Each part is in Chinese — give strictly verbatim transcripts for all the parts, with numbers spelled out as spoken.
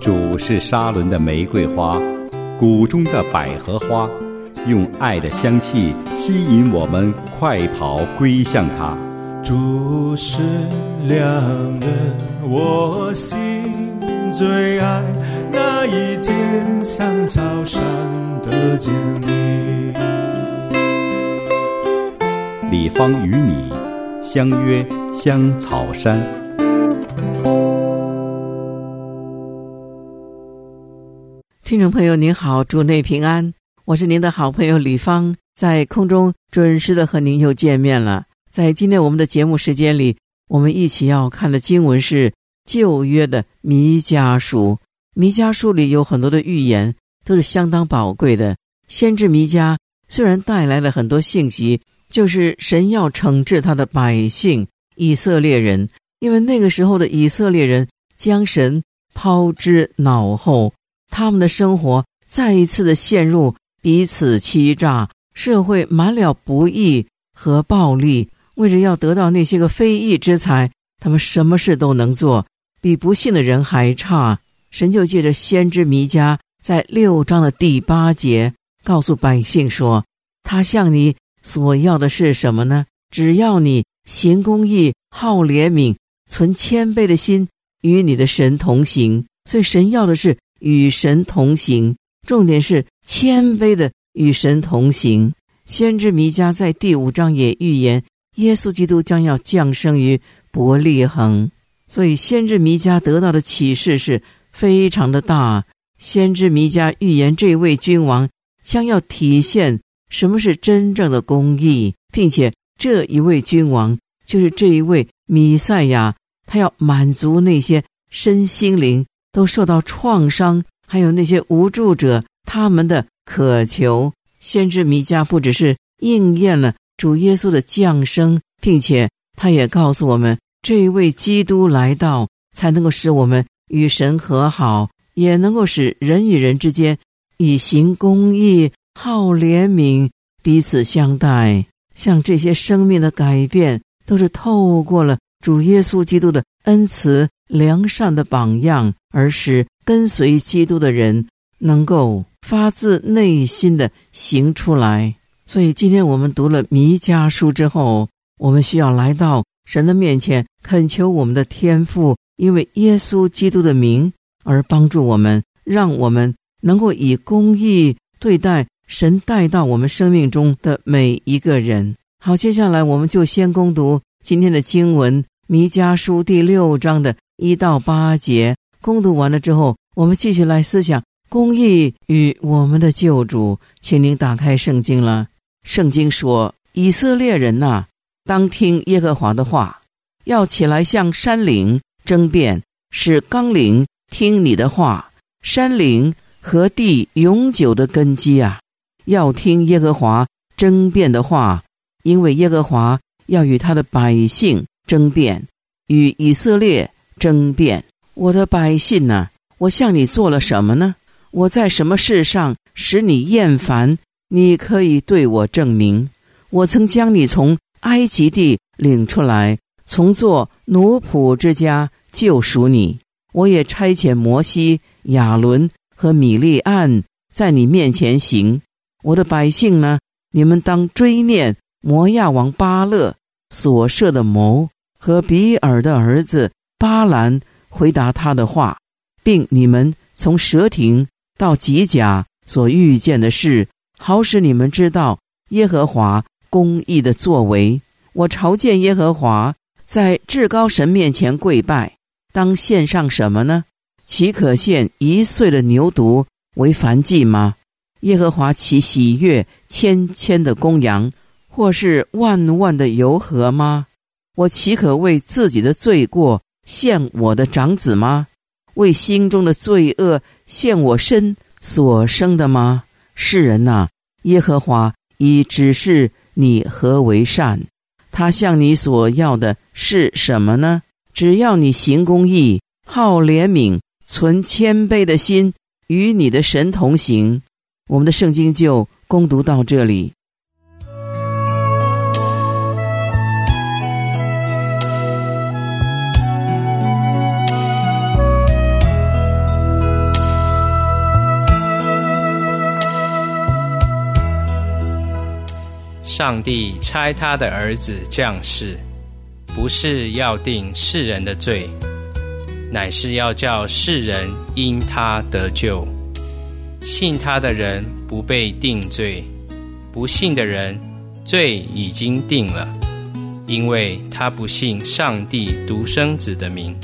主是沙伦的玫瑰花，谷中的百合花，用爱的香气吸引我们快跑归向他。 主是良人，我心最爱，那一天像草上的坚立。 李芳与你相约香草山。 听众朋友您好，主内平安，我是您的好朋友李芳，在空中准时的和您又见面了。在今天我们的节目时间里，我们一起要看的经文是旧约的弥迦书。弥迦书里有很多的预言，都是相当宝贵的。先知弥迦虽然带来了很多信息，就是神要惩治他的百姓以色列人，因为那个时候的以色列人将神抛之脑后，他们的生活再一次的陷入彼此欺诈，社会满了不义和暴力，为着要得到那些个非义之财，他们什么事都能做，比不信的人还差。神就借着先知弥迦在六章的第八节告诉百姓说，他向你所要的是什么呢？只要你行公义，好怜悯，存谦卑的心，与你的神同行。所以神要的是与神同行，重点是谦卑的与神同行。先知弥迦在第五章也预言耶稣基督将要降生于伯利恒，所以先知弥迦得到的启示是非常的大。先知弥迦预言这位君王将要体现什么是真正的公义，并且这一位君王就是这一位弥赛亚，他要满足那些身心灵都受到创伤，还有那些无助者他们的渴求。先知弥迦不只是应验了主耶稣的降生，并且他也告诉我们，这一位基督来到才能够使我们与神和好，也能够使人与人之间以行公义，好怜悯，彼此相待。像这些生命的改变都是透过了主耶稣基督的恩慈良善的榜样，而使跟随基督的人能够发自内心的行出来。所以今天我们读了弥迦书之后，我们需要来到神的面前，恳求我们的天父因为耶稣基督的名而帮助我们，让我们能够以公义对待神带到我们生命中的每一个人。好，接下来我们就先攻读今天的经文，弥迦书第六章的一到八节。攻读完了之后，我们继续来思想公义与我们的救主。请您打开圣经了。圣经说，以色列人啊，当听耶和华的话，要起来向山岭争辩，使冈岭听你的话，山岭和地永久的根基啊，要听耶和华争辩的话，因为耶和华要与他的百姓争辩，与以色列争辩。我的百姓啊，我向你做了什么呢？我在什么事上使你厌烦？你可以对我证明。我曾将你从埃及地领出来，从做奴仆之家救赎你。我也差遣摩西、亚伦和米利暗在你面前行。我的百姓呢，你们当追念摩亚王巴勒所设的谋，和比尔的儿子巴兰回答他的话，并你们从蛇亭到吉甲所遇见的事，好使你们知道耶和华公义的作为。我朝见耶和华，在至高神面前跪拜，当献上什么呢？岂可献一岁的牛犊为燔祭吗？耶和华岂喜悦千千的公羊，或是万万的油和吗？我岂可为自己的罪过献我的长子吗？为心中的罪恶献我身所生的吗？世人啊，耶和华已指示你何为善，他向你所要的是什么呢？只要你行公义，好怜悯，存谦卑的心，与你的神同行。我们的圣经就攻读到这里。 上帝差他的儿子降世，不是要定世人的罪，乃是要叫世人因他得救。信他的人不被定罪，不信的人罪已经定了，因为他不信上帝独生子的名。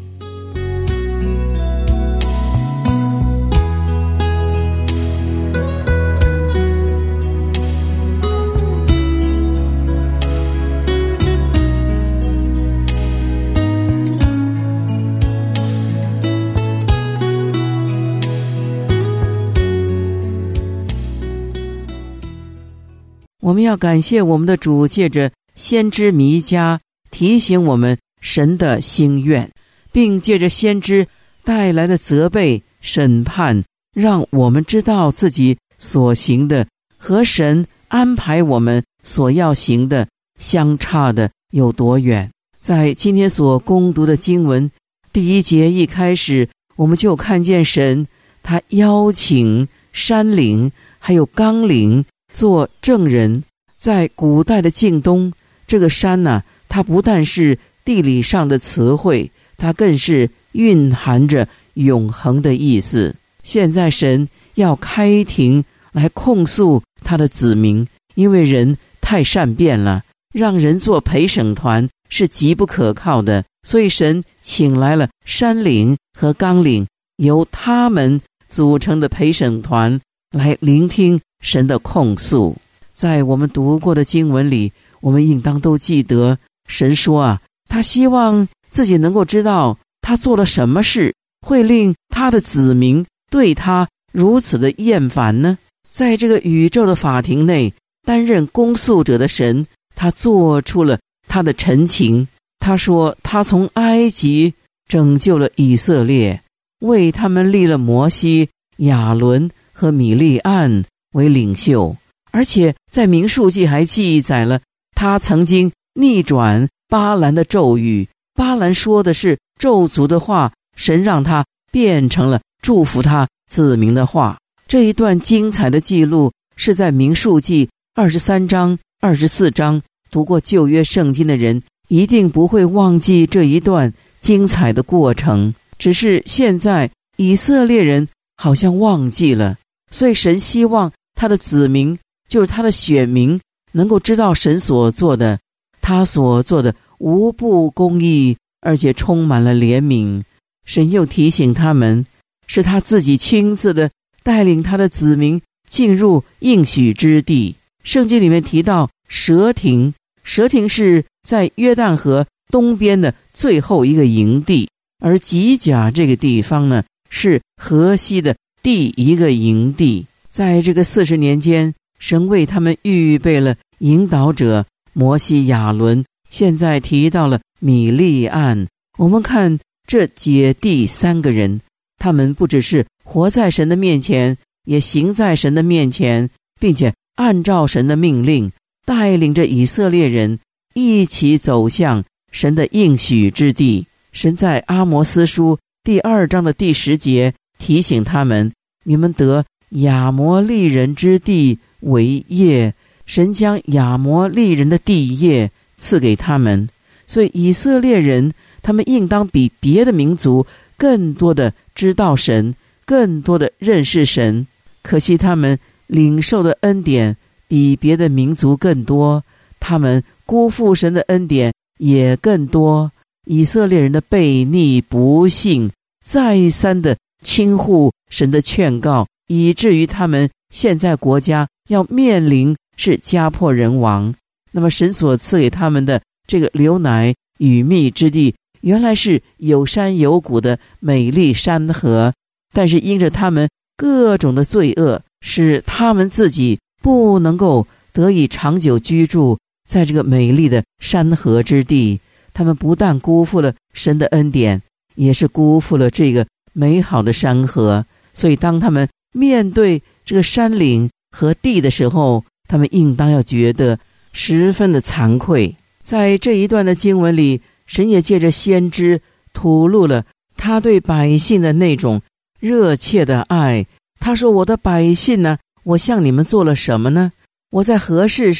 我们要感谢我们的主，借着先知弥迦提醒我们神的心愿，并借着先知带来的责备审判，让我们知道自己所行的和神安排我们所要行的相差的有多远。在今天所攻读的经文第一节一开始，我们就看见神他邀请山岭还有冈岭做证人。在古代的晋东，这个山呢、啊，它不但是地理上的词汇，它更是蕴含着永恒的意思。现在神要开庭来控诉他的子民，因为人太善变了，让人做陪审团是极不可靠的，所以神请来了山岭和冈岭，由他们组成的陪审团来聆听神的控诉。在我们读过的经文里，我们应当都记得神说啊，他希望自己能够知道他做了什么事会令他的子民对他如此的厌烦呢？在这个宇宙的法庭内，担任公诉者的神，他做出了他的陈情。他说他从埃及拯救了以色列，为他们立了摩西、亚伦和米利暗为领袖，而且在民数记还记载了他曾经逆转巴兰的咒语。巴兰说的是咒诅的话，神让他变成了祝福他子民的话。这一段精彩的记录是在民数记二十三章、二十四章，读过旧约圣经的人一定不会忘记这一段精彩的过程。只是现在以色列人好像忘记了，所以神希望他的子民，就是他的选民，能够知道神所做的，他所做的无不公义，而且充满了怜悯。神又提醒他们，是他自己亲自的带领他的子民进入应许之地。圣经里面提到蛇亭，蛇亭是在约旦河东边的最后一个营地，而吉甲这个地方呢，是河西的第一个营地。在这个四十年间，神为他们预备了引导者摩西、亚伦，现在提到了米利暗。我们看这姐弟三个人，他们不只是活在神的面前，也行在神的面前，并且按照神的命令带领着以色列人一起走向神的应许之地。神在阿摩司书第二章的第十节提醒他们，你们得亚摩利人之地为业，神将亚摩利人的地业赐给他们。所以以色列人他们应当比别的民族更多的知道神，更多的认识神。可惜他们领受的恩典比别的民族更多，他们辜负神的恩典也更多。以色列人的悖逆不信，再三的轻忽神的劝告，以至于他们现在国家要面临是家破人亡。那么神所赐给他们的这个流奶与蜜之地，原来是有山有谷的美丽山河，但是因着他们各种的罪恶，使他们自己不能够得以长久居住在这个美丽的山河之地。他们不但辜负了神的恩典，也是辜负了这个美好的山河。所以当他们面对这个山岭和地的时候，他们应当要觉得十分的惭愧。在这一段的经文里，神也借着先知吐露了他对百姓的那种热切的爱。他说，我的百姓呢，我向你们做了什么呢？我在何事上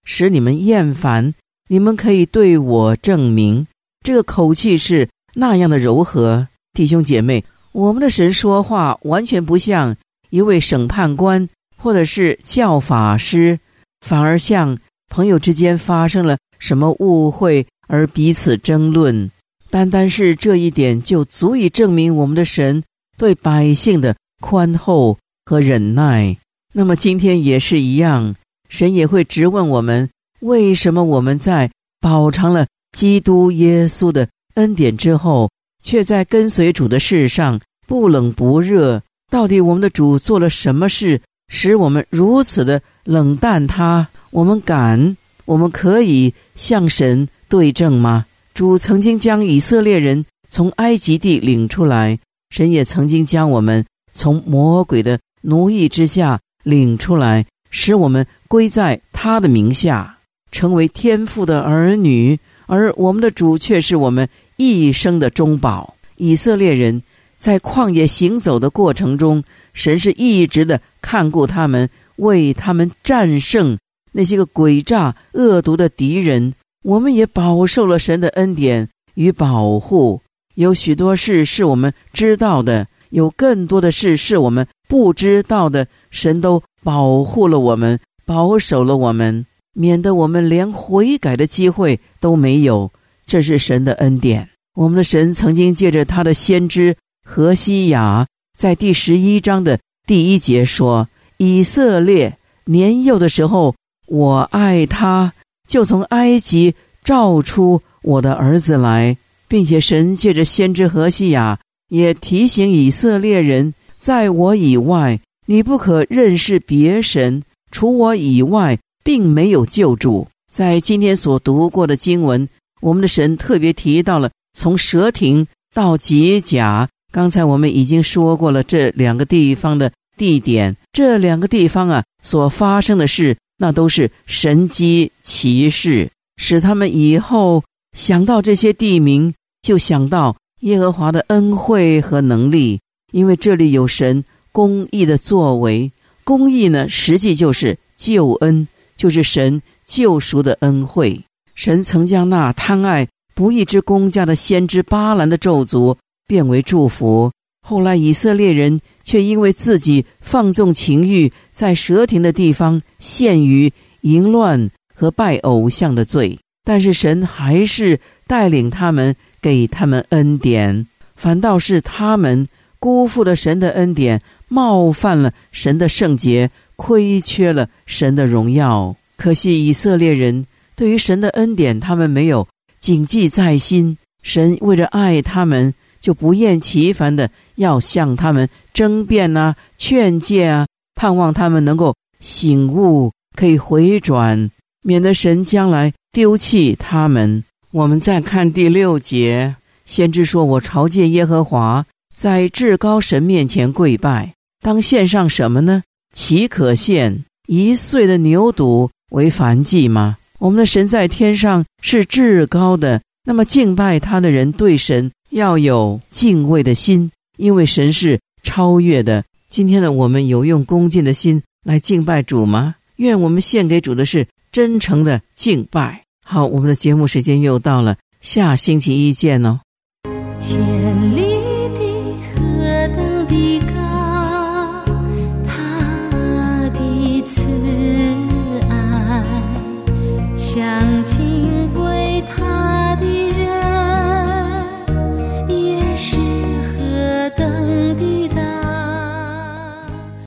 使你们厌烦，你们可以对我证明。这个口气是那样的柔和。弟兄姐妹，我们的神说话完全不像一位审判官或者是教法师，反而像朋友之间发生了什么误会而彼此争论。单单是这一点就足以证明我们的神对百姓的宽厚和忍耐。那么今天也是一样，神也会质问我们，为什么我们在饱尝了基督耶稣的恩典之后，却在跟随主的事上不冷不热？到底我们的主做了什么事，使我们如此的冷淡他？我们敢，我们可以向神对证吗？主曾经将以色列人从埃及地领出来，神也曾经将我们从魔鬼的奴役之下领出来，使我们归在他的名下，成为天父的儿女。而我们的主却是我们一生的中保。以色列人在旷野行走的过程中，神是一直的看顾他们，为他们战胜那些个诡诈恶毒的敌人。我们也饱受了神的恩典与保护，有许多事是我们知道的，有更多的事是我们不知道的，神都保护了我们，保守了我们，免得我们连悔改的机会都没有。这是神的恩典。我们的神曾经借着他的先知何西雅，在第十一章的第一节说，以色列年幼的时候，我爱他，就从埃及召出我的儿子来。并且神借着先知何西雅也提醒以色列人，在我以外你不可认识别神，除我以外并没有救主。在今天所读过的经文，我们的神特别提到了从蛇亭到吉甲，刚才我们已经说过了这两个地方的地点，这两个地方啊所发生的事，那都是神迹奇事，使他们以后想到这些地名，就想到耶和华的恩惠和能力。因为这里有神公义的作为，公义呢实际就是救恩，就是神救赎的恩惠。神曾将那贪爱不义之公家的先知巴兰的咒诅变为祝福，后来以色列人却因为自己放纵情欲，在蛇亭的地方陷于淫乱和拜偶像的罪，但是神还是带领他们，给他们恩典，反倒是他们辜负了神的恩典，冒犯了神的圣洁，亏缺了神的荣耀。可惜以色列人对于神的恩典，他们没有谨记在心，神为了爱他们，就不厌其烦的要向他们争辩啊，劝诫啊，盼望他们能够醒悟，可以回转，免得神将来丢弃他们。我们再看第六节，先知说，我朝见耶和华，在至高神面前跪拜，当献上什么呢？岂可献一岁的牛犊为燔祭吗？我们的神在天上是至高的，那么敬拜他的人对神要有敬畏的心，因为神是超越的。今天的我们有用恭敬的心来敬拜主吗？愿我们献给主的是真诚的敬拜。好，我们的节目时间又到了，下星期一见哦。 天立地何等的高